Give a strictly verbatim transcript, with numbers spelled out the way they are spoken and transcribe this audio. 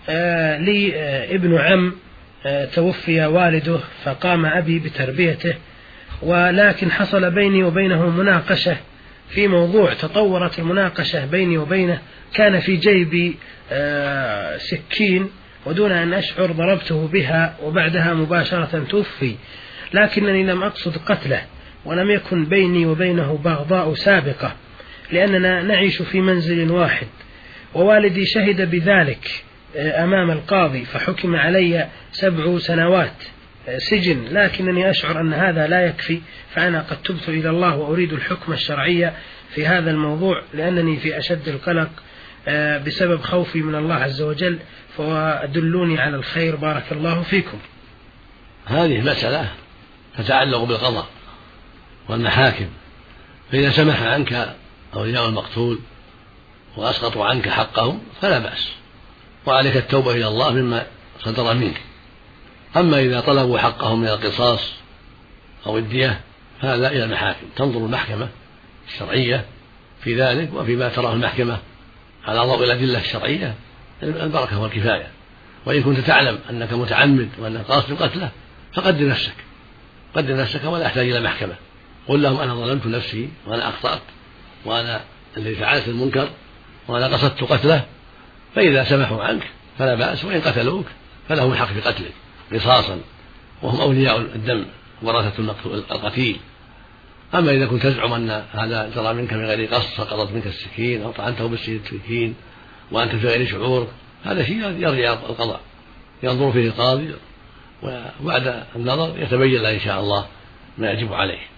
آه لي آه ابن عم آه توفي والده فقام أبي بتربيته، ولكن حصل بيني وبينه مناقشة في موضوع، تطورت المناقشة بيني وبينه، كان في جيبي آه سكين ودون أن أشعر ضربته بها وبعدها مباشرة توفي، لكنني لم أقصد قتله ولم يكن بيني وبينه بغضاء سابقة، لأننا نعيش في منزل واحد، ووالدي شهد بذلك أمام القاضي فحكم علي سبع سنوات سجن، لكنني أشعر أن هذا لا يكفي، فأنا قد تبت إلى الله وأريد الحكم الشرعي في هذا الموضوع، لأنني في أشد القلق بسبب خوفي من الله عز وجل، فدلوني على الخير بارك الله فيكم. هذه مسألة تتعلق بالقضاء والمحاكم، فإذا سمح عنك أولياء المقتول وأسقطوا عنك حقهم فلا بأس، وعليك التوبة إلى الله مما صدر منك. أما إذا طلبوا حقهم من القصاص أو الدية فهذا إلى المحاكم، تنظر المحكمة الشرعية في ذلك، وفيما تراه المحكمة على ضوء الأدلة الشرعية البركة والكفاية. وإن كنت تعلم أنك متعمد وأنك قاصد قتله فقدر نفسك قدر نفسك ولا أحتاج إلى محكمة، قل لهم أنا ظلمت نفسي وأنا أخطأت وأنا الذي فعلت المنكر وأنا قصدت قتله، فإذا سمحوا عنك فلا بأس، وإن قتلوك فلهم الحق في قتلك قصاصا، وهم أولياء الدم ورثة القتيل. أما إذا كنت تزعم أن هذا جرى منك من غير قصد، سقطت منك السكين أو طعنته بالسكين وأنت في غير شعور، هذا شيء يرجع القضاء ينظر فيه القاضي، وبعد النظر يتبين له إن شاء الله ما يجب عليه.